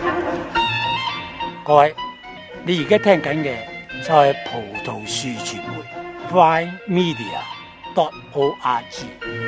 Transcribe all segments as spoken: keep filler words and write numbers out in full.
各位，你而家聽緊嘅就係葡萄樹傳媒 Prime Media dot org。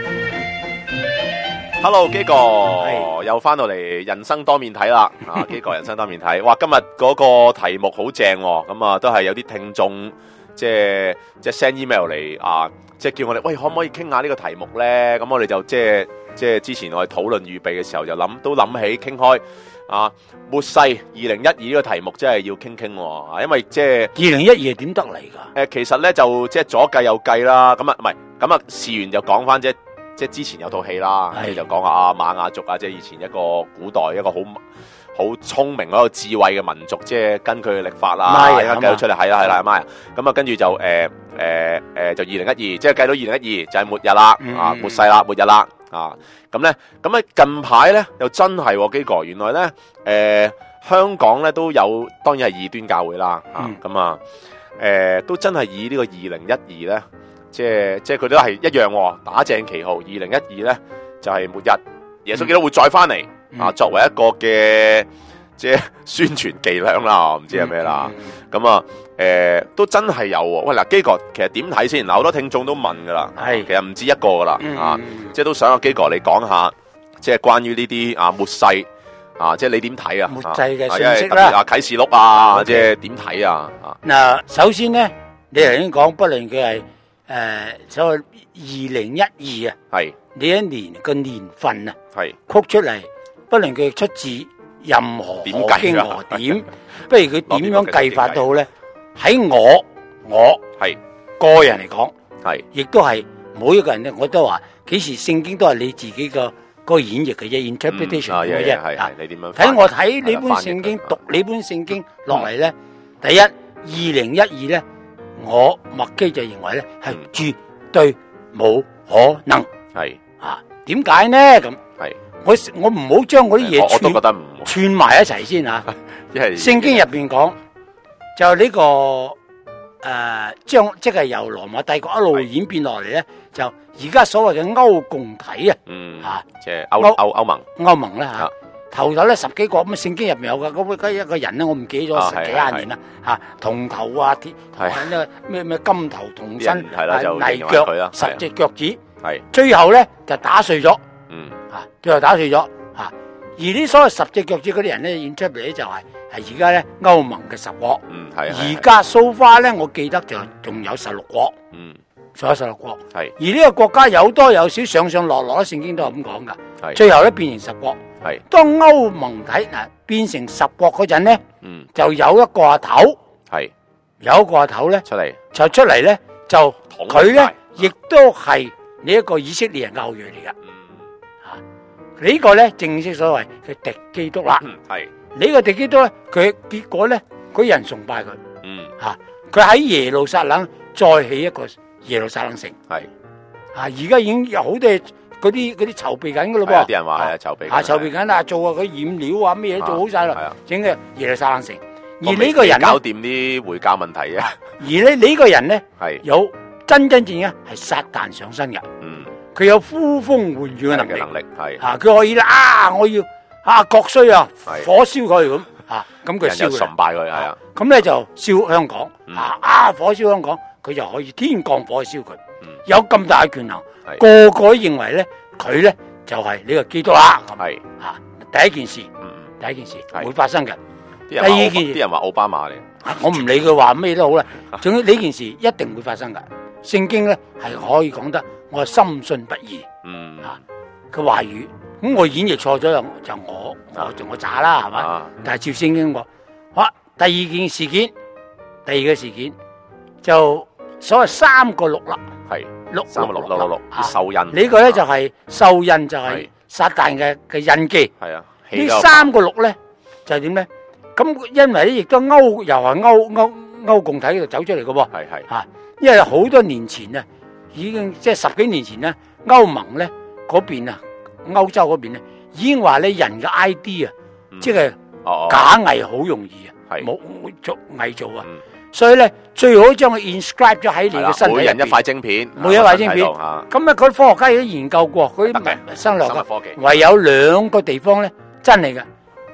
Hello， 基哥又翻到嚟人生多面睇啦，啊，基哥人生多面睇，哇，今日嗰個題目好正，咁啊都係有啲聽眾即係即係 send email 嚟啊，即係叫我哋喂可唔可以傾下呢個題目咧？咁我哋就即係即係之前我哋討論預備嘅時候就諗都諗起傾開啊，末世二零一二呢個題目真係要傾傾喎，因為即係二零一二係點得嚟㗎？ 誒，其實咧就即係左計右計啦，咁啊唔係，咁啊事完就講翻啫。即係之前有套戲啦，你就講下啊瑪雅族啊，即係以前一個古代一個好好聰明一個智慧嘅民族，即係跟佢嘅曆法啦，而家計到出嚟係啦係啦瑪雅，咁啊跟住就誒誒誒就二零一二，即係計到二零一二就係末日啦，嗯、啊末世啦末日啦啊，咁咧咁咧近排咧又真係基哥，原來咧誒、呃、香港咧都有，當然係異端教會啦，啊咁、嗯、啊誒、呃、都真係以呢個二零一二咧。即係即係佢都係一樣，打正旗號。二零一二咧就係、是、末日，耶穌基督會再翻嚟、嗯、啊，作為一個嘅即係宣傳伎倆啦，唔知係咩啦。咁、嗯、啊，誒、呃、都真係有。喂嗱，基哥其實點睇先？嗱，好多聽眾都問噶啦，係其實唔止一個噶啦、嗯、啊，即係都想阿基哥你講下，即係關於呢啲啊末世啊，即係你點睇啊？ 末世嘅信息啦， 啊啟示錄啊，即係點睇啊？ 嗱，首先咧，你頭先講，不論佢係。誒、呃，所謂二零一二啊，係呢一年嘅年份啊，係曲出嚟，不論佢出自任何何經何點，不如佢點樣計法都好咧。喺我我係個人嚟講，係亦都係每一個人咧，我都話幾時聖經都係你自己個個演繹嘅啫 ，interpretation 嘅啫。係係你點樣睇？我睇呢本聖經，讀呢本聖經落嚟咧，第一二零一二咧。我麥基就認為咧係絕對冇可能係啊？點解呢？咁係我我唔好將嗰啲嘢串我都覺得唔串埋一齊先啊！因為聖經入邊講就呢、這個誒，將、呃、即係由羅馬帝國一路演變落嚟咧，就而家所謂嘅歐共體啊，嗯吓，即係歐歐歐盟歐盟啦吓。頭頭咧十幾個咁，聖經入面有噶，嗰個一個人咧，我唔記咗十幾廿年啦，吓銅頭啊，鐵咩咩金頭銅身，泥腳十隻腳趾，係最後咧就打碎咗，嗯吓，最後打碎咗吓。而呢所謂十隻腳趾嗰啲人咧，演出嚟咧就係係而家咧歐盟嘅十國，嗯係，而家 so far 咧，我記得就仲有十六國，嗯，仲有十六國，係。而呢個國家有多有少上上落落，聖經都係咁講噶，係。最後咧變成十國。係當歐盟體嗱變成十國嗰陣咧，嗯，就有一個阿頭，係有一個阿頭咧出嚟，就出嚟咧就佢咧亦都係呢一個以色列人嘅後裔嚟噶，嗯，啊呢個咧正式所謂嘅敵基督啦，係呢個敵基督咧，佢結果咧嗰人崇拜佢，嗯，吓佢喺耶路撒冷再起一個耶路撒冷城，係啊而家已經有好多。嗰啲嗰啲籌備緊噶咯噃，啲人話係啊籌備啊籌備緊啦，做啊佢染料啊咩嘢做好晒啦，整嘅耶路撒冷城。而呢個人搞掂啲回教問題啊。而呢呢個人咧係有真真正正係撒旦上身嘅，嗯，佢有呼風喚雨嘅能力，能力係啊，佢可以啦啊，我要啊國衰啊，火燒佢咁啊，咁佢燒佢，崇拜佢係啊，咁咧就燒香港啊啊，火燒香港，佢就可以天降火燒佢，有咁大嘅權能。個個都認為咧，佢咧就係呢個基督啦，係啊，第一件事，嗯、第一件事會發生嘅。第二件事，啲人話奧巴馬嚟，我唔理佢話咩都好啦。總之呢件事一定會發生噶。聖經咧係可以講得，我係深信不疑。嗯，啊，佢話語，咁我演繹錯咗就就我我就我渣啦，係嘛？啊、但係照聖經講，好、啊，第二件事件，第二個事件就所謂三個六啦，係。六三六六六六受印，呢個咧就係受印，就係撒旦嘅嘅印記。係啊，呢三個六咧就係點咧？咁因為咧亦都歐又係歐歐歐共體嗰度走出嚟嘅喎。係係吓，因為好多年前啊，已經即係十幾年前咧，歐盟咧嗰邊啊，歐洲嗰邊咧已經話咧人嘅 I D 啊，即係假偽好容易啊，冇做偽造啊。所以咧，最好將佢 inscribe 咗喺你嘅身體入邊。每人一塊晶片，每一塊晶片。咁咧，嗰啲科學家亦都研究過，嗰啲生物科技，唯有兩個地方咧真係嘅，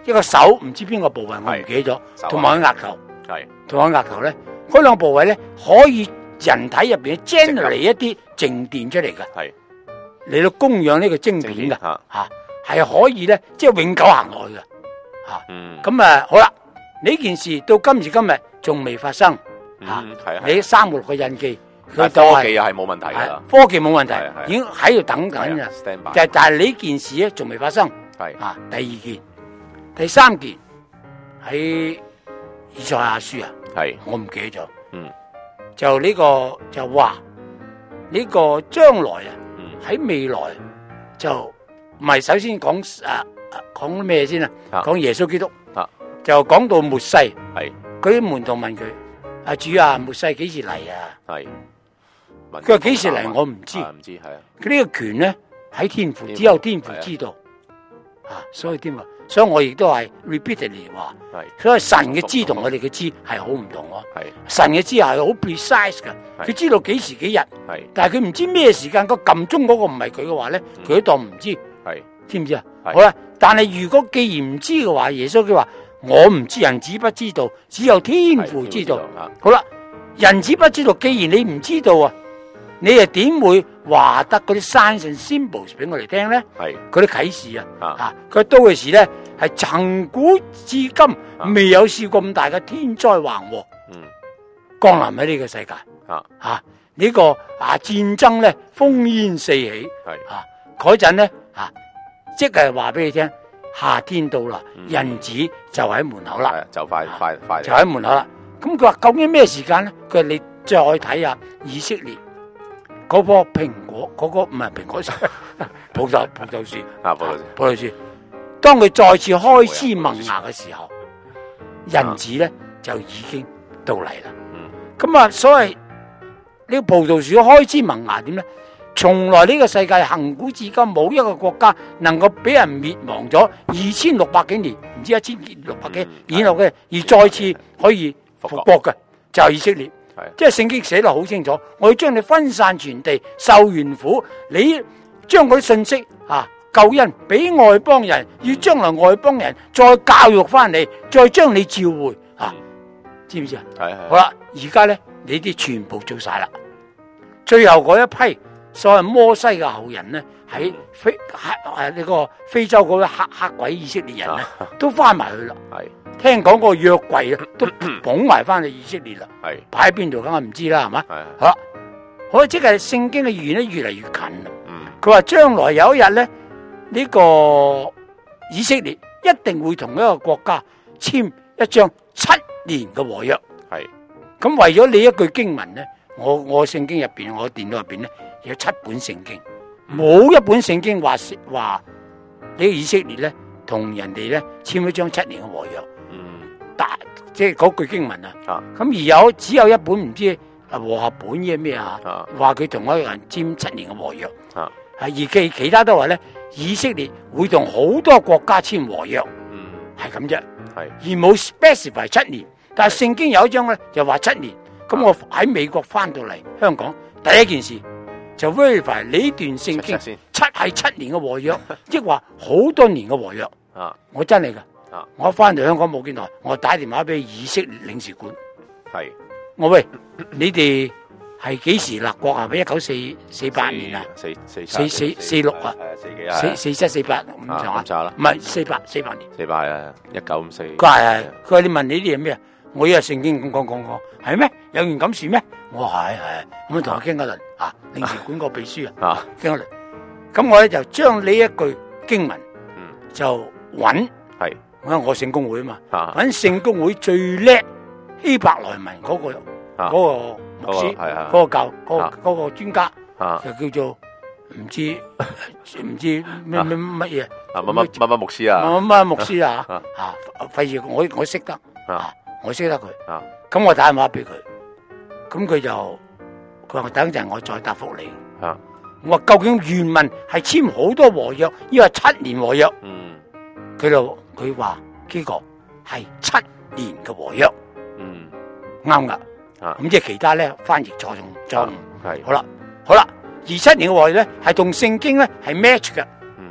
一個手唔知邊個部位我唔記得咗，同埋個額頭，同埋個額頭咧，嗰兩個部位咧可以人體入邊 generate 一啲靜電出嚟嘅，嚟到供養呢個晶片噶吓，係可以咧即係永久行落去嘅吓。咁啊好啦，呢件事到今時今日仲未發生吓，你三個六個印記。 科技又係冇問題噶， 科技冇問題，已經喺度等緊啦。就但係呢件事咧，仲未發生。係啊，第二件、第三件喺以賽亞書啊，係我唔記得咗。嗯，就呢個就話呢個將來啊，喺未來就唔係首先講誒講咩先啊？講耶穌基督啊，就講到末世。係嗰啲門徒問佢：阿主啊，末世幾時嚟啊？係。佢話幾時嚟我唔知，唔知係啊。佢呢個權咧喺天父，只有天父知道啊。所以點啊？所以我亦都係 repeatedly 話，所以神嘅知同我哋嘅知係好唔同咯。係神嘅知係好 precise 噶，佢知道幾時幾日，係但係佢唔知咩時間。個撳鐘嗰個唔係佢嘅話咧，佢都當唔知，係知唔知啊？好啦，但係如果既然唔知嘅話，耶穌佢話我唔知，人子不知道，只有天父知道。好啦，人子不知道，既然你唔知道啊。你又點會話得嗰啲 signs and symbols 俾我哋聽咧？係嗰啲啟示啊！啊，佢到嘅時咧係從古至今未有試過咁大嘅天災橫禍，嗯，降臨喺呢個世界啊！啊，呢個啊戰爭咧烽煙四起，係啊嗰陣咧啊，即係話俾你聽，夏天到啦，人子就喺門口啦， 就快快快就喺門口啦。咁佢話究竟咩時間咧？佢話你再睇下以色列。嗰棵蘋果，嗰、那個唔係蘋果樹，葡萄葡萄樹啊，葡萄樹，葡萄樹。當佢再次開枝萌芽嘅時候，人子咧就已經到嚟啦。咁啊，所謂呢個葡萄樹開枝萌芽點咧？從來呢個世界恆古至今冇一個國家能夠俾人滅亡咗二千六百幾年，唔知一千六百幾年落嘅，而再次可以復國嘅，就係以色列。即係聖經寫得好清楚，我要將你分散全地，受完苦，你將嗰啲信息啊救恩俾外邦人，要將來外邦人再教育翻你，再將你召回啊，知唔知啊？係係。好啦，而家咧你啲全部做晒啦，最後嗰一批所謂摩西嘅後人咧，喺非喺誒呢個非洲嗰啲黑黑鬼以色列人咧，都翻埋去啦。係。聽講個約櫃啊，都捧埋翻去以色列啦，係擺喺邊度，梗係唔知啦，係嘛？係好啦，好即係聖經嘅預言咧，越嚟越近啦。嗯，佢話將來有一日咧，呢個以色列一定會同一個國家簽一張七年嘅和約。係咁為咗你一句經文咧，我我聖經入邊，我電腦入邊咧有七本聖經，冇一本聖經話話呢個以色列咧同人哋咧簽一張七年嘅和約。大即係嗰句經文啊，咁而有只有一本唔知和合本嘅咩啊，話佢同一個人簽七年嘅和約，啊，而其其他都話咧，以色列會同好多國家簽和約，嗯，係咁啫，係而冇 specify 七年，但係聖經有一章咧就話七年，咁我喺美國翻到嚟香港，第一件事就 verify 呢段聖經七係七年嘅和約，即係話好多年嘅和約，啊，我真係噶。我翻到香港冇幾耐，我打電話俾以色列領事館，係我喂，你哋係幾時立國啊？俾一九四四八年啊，四四四四四六啊，四幾啊，四四七四八咁上下啦，唔係四八四八年，四八啊，一九五四。佢係佢話你問你啲嘢咩？我依家聖經咁講講講，係咩？有件咁事咩？我係係咁同我傾一輪啊，領事館個秘書啊，傾一輪。咁我咧就將呢一句經文，嗯，就揾係。我聖公會啊嘛，揾聖公會最叻希伯來文嗰個嗰個牧師，嗰個教嗰個嗰個專家，就叫做唔知唔知咩咩乜嘢，乜乜乜乜牧師啊，乜乜牧師啊，啊費事我我識得，我識得佢，咁我打電話俾佢，咁佢就佢話我等陣我再答覆你，我話究竟原文係簽好多和約，因為七年和約，佢就。佢話呢個係七年嘅和約，嗯，啱噶，啊，咁即係其他咧翻譯錯誤錯誤，係好啦，好啦，而七年嘅和約咧係同聖經咧係 match 嘅，嗯，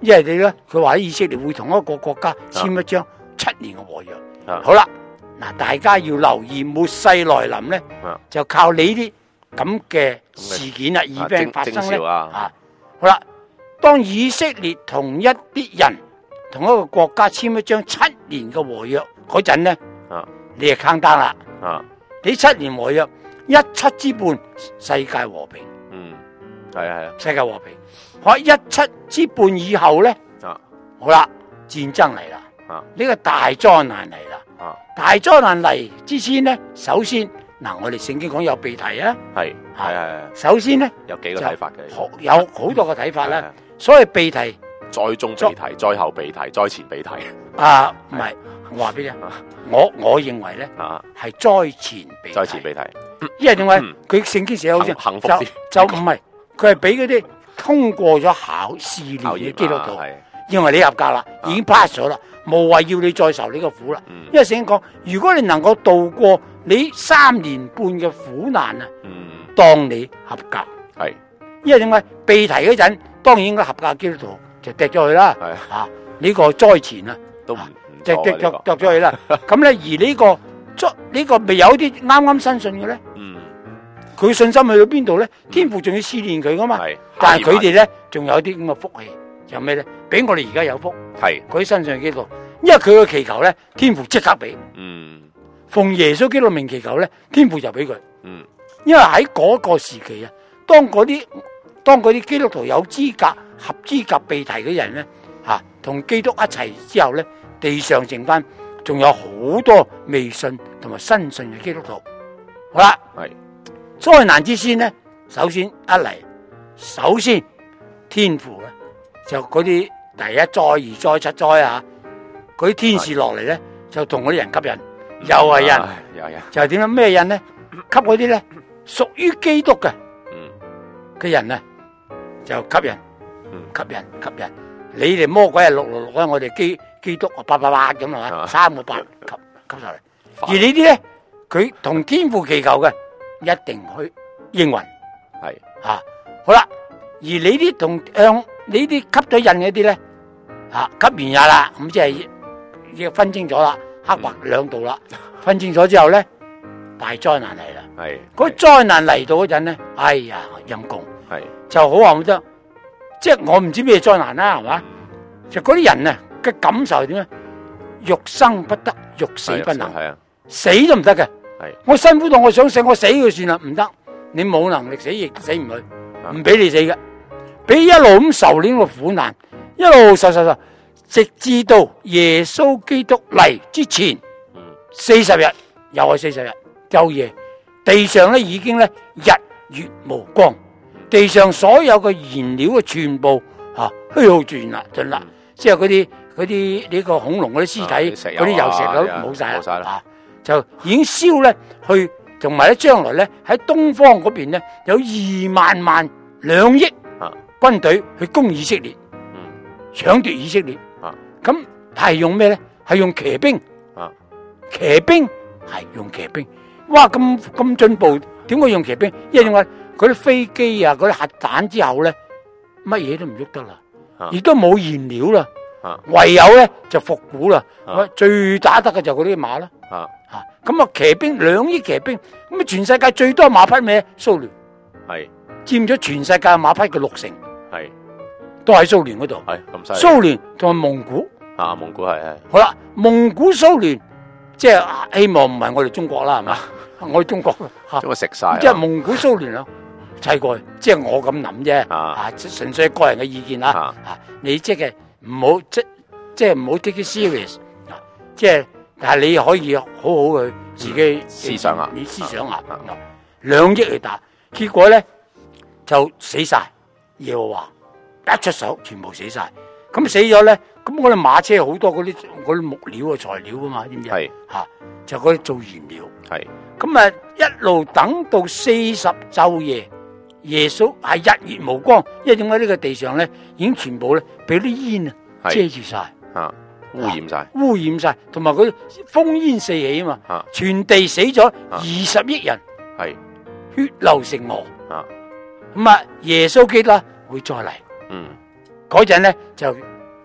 因為你咧，佢話以色列會同一個國家簽一張七年嘅和約。 啊、 好啦，嗱，大家要留意末世來臨咧， 啊、 就靠你啲咁嘅事件啊，異病發生咧。 啊， 啊，好啦，當以色列同一啲人同一個國家簽一張七年嘅和約嗰陣咧， 啊， 你就坑單啦。 啊， 你七年和約一七之半，世界和平。 嗯，係啊係啊， 世界和平。喺一七之半以後咧， 啊， 好啦，戰爭嚟啦， 啊， 呢個大災難嚟啦， 啊， 大災難嚟之前咧，首先嗱，我哋聖經講有被提啊， 係係係， 首先咧有幾個睇法嘅， 有好多個睇法啦，所謂被提， 災中被提，災後被提，災前被提， 啊，唔係，我話俾你聽，我我認為咧，係災前被提， 災前被提， 因為點解佢聖經寫好似幸福啲， 就唔係，佢係俾嗰啲通過咗考試練嘅基督徒，認為你合格啦，已經 pass 咗啦，無謂要你再受呢個苦啦。因為聖經講，如果你能夠度過你三年半嘅苦難啊，當你合格。係，因為點解被提嗰陣，當然應該合格基督徒就掟咗去啦。啊，呢個災前啊，都唔就掟咗掟咗去啦。咁咧，而呢個災呢個未有啲啱啱新信嘅咧。佢信心去到邊度咧？天父仲要試煉佢噶嘛？但係佢哋咧，仲有啲咁嘅福氣，就咩咧？比我哋而家有福。係佢身上基督，因為佢嘅祈求咧，天父即刻俾。嗯，奉耶穌基督名祈求咧，天父就俾佢。嗯，因為喺嗰個時期啊，當嗰啲當嗰啲基督徒有資格合資格被提嘅人咧，吓、啊、同基督一齊之後咧，地上剩翻仲有好多未信同埋新信嘅基督徒。好啦，係。災難之先咧，首先一嚟，首先天父咧就嗰啲第一災、二災、七災啊，嗰啲天使落嚟咧就同嗰啲人吸引，又係印，又係就係點樣咩印咧？吸嗰啲咧屬於基督嘅嘅人啊，就吸引，吸引，吸引。你哋魔鬼係六六六啊，我哋基基督啊八八八咁係嘛，三個八吸吸上嚟。而呢啲咧，佢同天父祈求嘅。一定去應允，係啊，好啦。而你啲同向你啲吸咗印嗰啲咧，啊吸完印啦，咁即係要分清楚啦，黑白兩道啦。分清楚之後咧，大災難嚟啦。係嗰災難嚟到嗰陣咧，哎呀陰公，係就好話唔得，即係我唔知咩災難啦，係嘛？就嗰啲人啊嘅感受係點咧？欲生不得，欲死不能，係啊，死都唔得嘅。我辛苦到我想死，我死佢算啦，唔得，你冇能力死亦死唔去，唔俾你死嘅，俾一路咁受呢個苦難，一路受受受，直至到耶穌基督嚟之前，四十日又係四十日，晝夜地上咧已經咧日月無光，地上所有嘅燃料嘅全部吓虛耗盡啦盡啦，即係嗰啲嗰啲呢個恐龍嗰啲屍體，嗰啲油石都冇晒啦。就已經燒咧，去同埋咧，將來咧喺東方嗰邊咧有二萬萬兩億軍隊去攻以色列，搶奪以色列。咁係用咩咧？係用騎兵，騎兵係用騎兵。哇！咁咁進步，點會用騎兵？因為點解嗰啲飛機啊，嗰啲核彈之後咧，乜嘢都唔喐得啦，亦都冇燃料啦，唯有咧就復古啦。最打得嘅就嗰啲馬啦。啊，咁啊，騎兵兩億騎兵，咁啊，全世界最多馬匹咩？蘇聯係佔咗全世界馬匹嘅六成，係都喺蘇聯嗰度。係咁犀利。蘇聯同埋蒙古啊，蒙古係係。好啦，蒙古蘇聯即係希望唔係我哋中國啦，係嘛？我哋中國吓，因為食晒。即係蒙古蘇聯啊，砌過去，即係我咁諗啫。啊，純粹係個人嘅意見啦。啊，你即係唔好即即係唔好 take it serious 啊，即係。但係你可以好好去自己、嗯、思想啊，你思想下，兩億去打，結果咧就死晒。耶和華一出手，全部死晒。咁死咗咧，咁我哋馬車好多嗰啲嗰啲木料嘅材料啊嘛，知唔知啊？係吓，就嗰啲做燃料。係咁啊，一路等到四十晝夜，耶穌係日月無光，因為點解呢個地上咧已經全部咧俾啲煙啊遮住晒啊。污染晒，污染晒，同埋佢烽煙四起啊嘛，啊全地死咗二十億人，係、啊、血流成河，啊咁啊耶穌基督會再嚟，嗯嗰陣咧就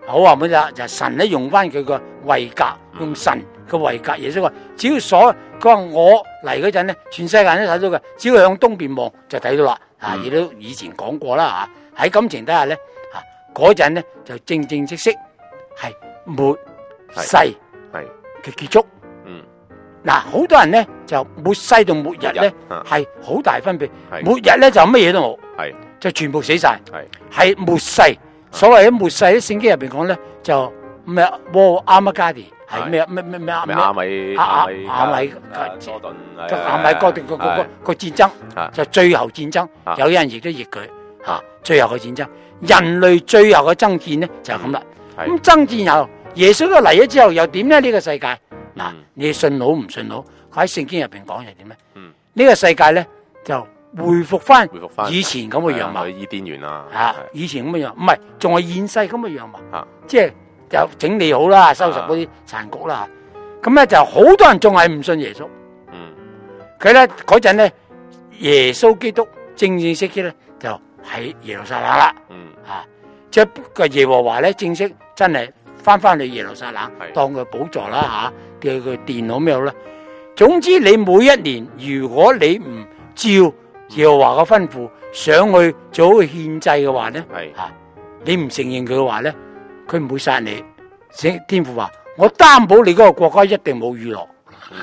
好話冇就就神咧用翻佢個位格，用神嘅位格。耶穌話：只要所佢話我嚟嗰陣咧，全世界人都睇到嘅，只要向東邊望就睇到啦。啊，亦都以前講過啦嚇。喺感情底下咧，啊嗰陣咧就正正式式係末世嘅結束。嗯，嗱，好多人咧就末世同末日咧係好大分別。末日咧就乜嘢都冇，係就全部死晒。係係末世。所謂嘅末世喺聖經入邊講咧，就咩喎阿瑪加迪係咩咩咩咩咩亞米亞米亞米哥頓亞米哥頓個個個戰爭就最後戰爭，有人亦都譯佢嚇最後嘅戰爭，人類最後嘅爭戰咧就係咁啦。咁爭戰後，耶穌都嚟咗之後又點咧？呢個世界嗱，你信好唔信好？佢喺聖經入邊講係點咧？呢個世界咧就恢復翻以前咁嘅樣貌， 伊甸園啊， 吓以前咁嘅樣，唔係仲係現世咁嘅樣貌，即係就整理好啦，收拾嗰啲殘局啦。咁咧就好多人仲係唔信耶穌。嗯，佢咧嗰陣咧，耶穌基督正正式式咧就喺耶路撒冷啦。嗯，啊，即係個耶和華咧正式真係翻翻去耶路撒冷，當佢寶座啦吓，叫佢電腦咩好啦。總之你每一年，如果你唔照耶和華嘅吩咐上去做好獻祭嘅話咧，吓你唔承認佢嘅話咧，佢唔會殺你。天父話：我擔保你嗰個國家一定冇雨落，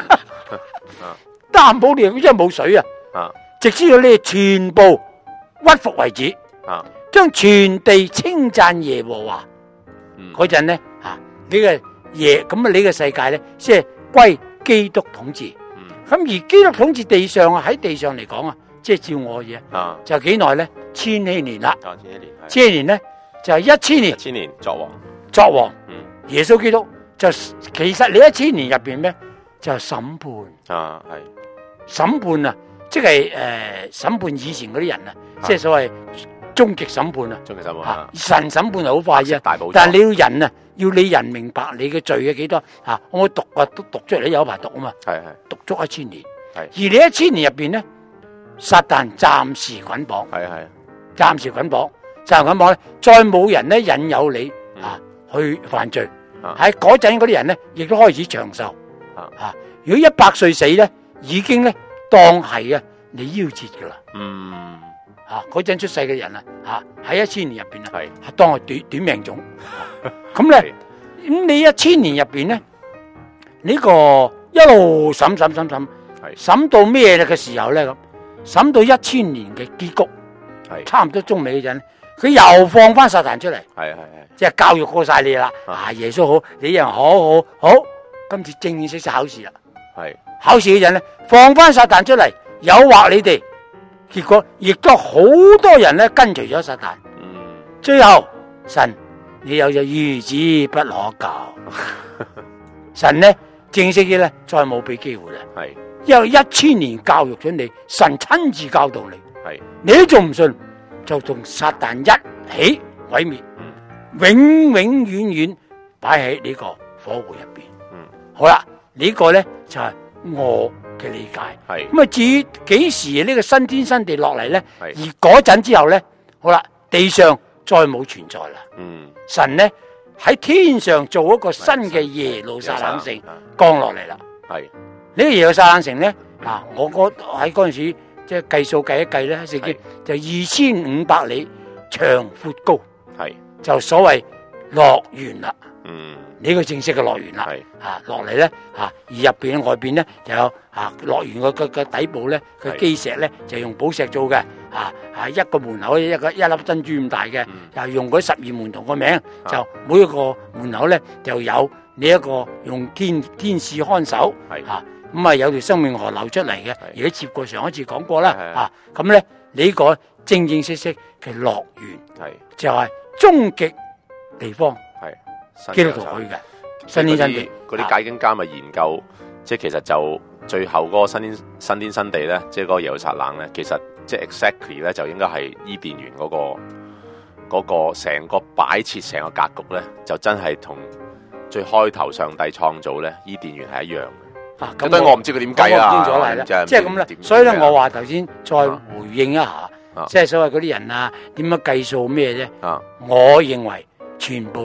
擔保你因為冇水啊，直至到你全部屈服為止，將全地稱讚耶和華。嗰陣咧，吓呢個耶咁啊，呢個世界咧，即係歸基督統治。咁而基督統治地上啊，喺地上嚟講啊，即係照我嘅嘢，就幾耐咧？千禧年啦，千禧年，千禧年咧就係一千年， 一千年作王， 作王。耶穌基督就其實你一千年入邊咧就審判啊，係審判啊，即係誒審判以前嗰啲人啊，即係所謂終極審判啊，終極審判。神審判係好快啫，但係你要人啊，要你人明白你嘅罪嘅幾多吓，我讀啊都讀出嚟，有一排讀啊嘛，係係讀足一千年，係而你一千年入邊咧，撒旦暫時捆綁，係係暫時捆綁，暫時捆綁咧，再冇人咧引誘你啊去犯罪。喺嗰陣嗰啲人咧，亦都開始長壽。啊，如果一百歲死咧，已經咧當係啊你夭折噶啦。嗯，啊嗰陣出世嘅人啊，吓喺一千年入邊啊，係當係短短命種。咁咧，咁你一千年入邊咧，呢個一路審審審審，審到咩嘅時候咧咁？審到一千年嘅結局，係差唔多中尾嗰陣，佢又放翻撒旦出嚟。係係係。即係教育過晒你啦，啊耶穌好，你人好好好，今次正正式式考試啦，係考試嗰陣咧，放翻撒旦出嚟，誘惑你哋，結果亦都好多人咧跟隨咗撒旦，嗯，最後神你有隻兒子不可教，神咧正式啲咧再冇俾機會啦，係因為一千年教育咗你，神親自教導你，係你都仲唔信，就同撒旦一起毀滅。永永遠遠擺喺呢個火湖入邊。嗯，好啦，呢、這個咧就係、是、我嘅理解。係咁啊，至於幾時呢個新天新地落嚟咧？而嗰陣之後咧，好啦，地上再冇存在啦。嗯，神咧喺天上做一個新嘅耶路撒冷城降落嚟啦。係呢個耶路撒冷城咧，啊，我嗰喺嗰陣時即係計數計一計咧，聖經就二千五百里長闊高。係。就所謂樂園啦，嗯，呢個正式嘅樂園啦，啊落嚟咧，啊而入邊外邊咧就有啊樂園個個個底部咧，佢基石咧就用寶石做嘅，啊啊一個門口一個一粒珍珠咁大嘅，又用嗰十二門徒個名，就每一個門口咧就有呢一個用天天使看守，啊咁啊有條生命河流出嚟嘅，而家接過上一次講過啦，啊咁咧呢個正正式式嘅樂園係就係。終極地方係基督徒去嘅，新天新地嗰啲解經家咪研究，即係其實就最後嗰個新天新天新地咧，即係嗰個耶路撒冷咧，其實即係 exactly 咧，就應該係伊甸園嗰個嗰個成個擺設成個格局咧，就真係同最開頭上帝創造咧伊甸園係一樣嘅。啊，咁所以我唔知佢點計啦， 即係咁啦。所以咧，我話頭先再回應一下。即係所謂嗰啲人啊，點樣計數咩啫？我認為全部咧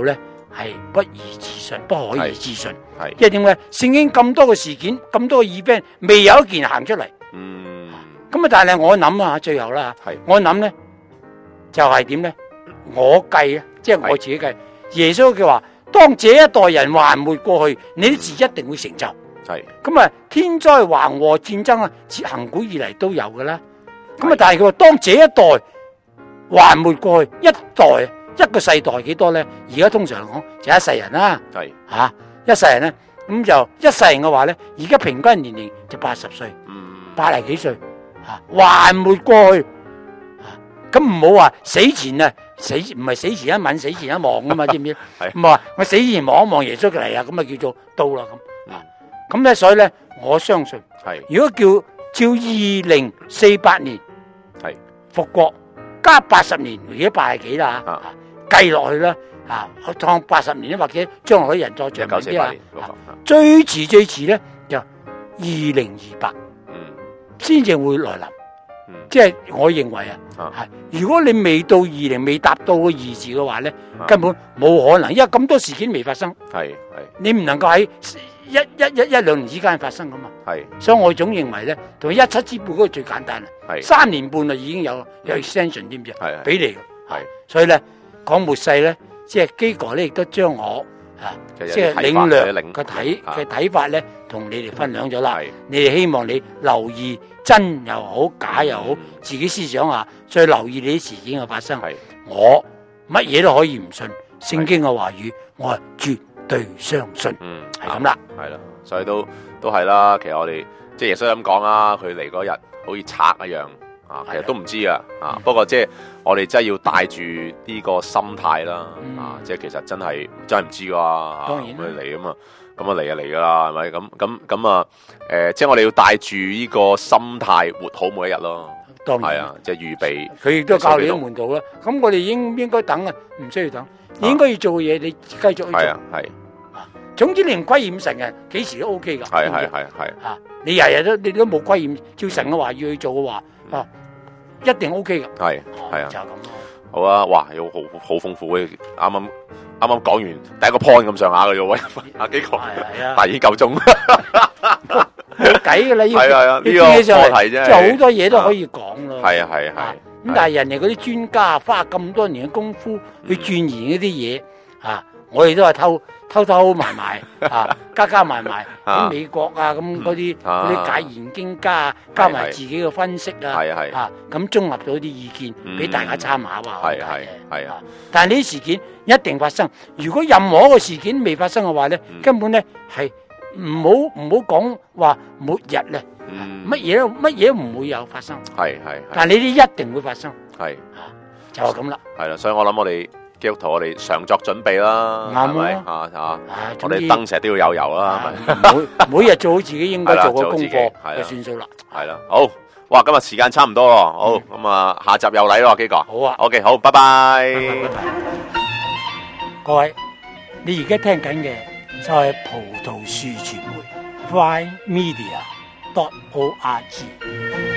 係不宜置信，不可以置信。 係， 因為點解？聖經咁多個事件，咁多個 event，未有一件行出嚟。 嗯。 咁啊，但係我諗啊，最後啦，我諗咧就係點咧？我計啊，即係我自己計。耶穌佢話：當這一代人還沒過去，你啲事一定會成就。係。咁啊，天災橫禍戰爭啊，自恆古以嚟都有㗎啦。咁啊，但係佢話當這一代還沒過去，一代一個世代幾多咧？而家通常講就一世人啦。係。嚇，一世人咧，咁就一世人嘅話咧，而家平均年齡就八十歲，八十幾歲。嚇，還沒過去。咁唔好話死前啊，死唔係死前一吻，死前一望噶嘛，知唔知？唔係話我死前望一望耶穌嚟啊，咁啊叫做到啦咁。啊，咁咧所以咧，我相信，係如果叫照二零四八年係復國加八十年，而家八十幾啦嚇，計落去啦嚇，當八十年咧，或者將來啲人再長命啲啊，最遲最遲咧就二零二八，嗯，先至會來臨。即係我認為啊，係如果你未到二零未達到個二字嘅話咧，根本冇可能，因為咁多事件未發生，係係你唔能夠喺一一一一兩年之間發生噶嘛，係，所以我總認為咧，同一七之半嗰個最簡單啦，係三年半啊已經有有 extension 知唔知啊？係俾你嘅，係，所以咧講末世咧，即係基哥咧亦都將我啊即係領略嘅睇嘅睇法咧，同你哋分享咗啦，你哋希望你留意。真又好，假又好，自己思想下，再留意你啲事件嘅發生。我乜嘢都可以唔信，聖經嘅話語，我係絕對相信。嗯，係咁啦， 係啦，所以都都係啦。其實我哋即係耶穌咁講啦，佢嚟嗰日好似賊一樣啊，其實都唔知啊。啊，不過即係我哋真係要帶住呢個心態啦。啊，即係其實真係真係唔知噶。當然佢嚟啊嘛。咁啊嚟就嚟噶啦，係咪？咁咁咁啊？誒、呃，即係我哋要帶住呢個心態活好每一日咯。當然係啊，即係預備。佢亦都教你啲門徒啦。咁我哋應應該等啊，唔需要等。你應該要做嘅嘢，你繼續去做。係啊，係。總之你唔歸染神嘅，幾時都 OK 噶。係係係係。啊，你日日都你都冇歸染，照神嘅話要去做嘅話，啊，一定 OK 噶。係係啊，就係咁咯。好啊，哇，有好好豐富嘅，啱啱。啱啱講完第一個 point 咁上下嘅啫，喂，阿幾個，但係已經夠鐘，冇計噶啦，要係啊，呢個課題啫，即係好多嘢都可以講咯。係啊係啊，咁但係人哋嗰啲專家花咁多年嘅功夫去鑽研嗰啲嘢，啊，我哋都係偷偷偷埋埋，啊，加加埋埋喺美國啊，咁嗰啲嗰啲解研經家加埋自己嘅分析啊，係係啊，咁綜合到啲意見俾大家參考啊，係係係啊，但係呢啲事件一定發生。如果任何一個事件未發生嘅話咧，根本咧係唔好唔好講話末日咧，乜嘢都乜嘢都唔會有發生。係係，但係呢啲一定會發生。係啊，就係咁啦。係啦，所以我諗我哋基督徒我哋常作準備啦，係咪啊？啊，我哋燈成日都要有油啦，每每日做好自己應該做嘅功課就算數啦。係啦，好，哇，今日時間差唔多咯，好，咁啊，下集又嚟咯，基哥。好啊，OK，好，拜拜。各位，你而家聽緊嘅就係葡萄樹傳媒 Prime Media dot org。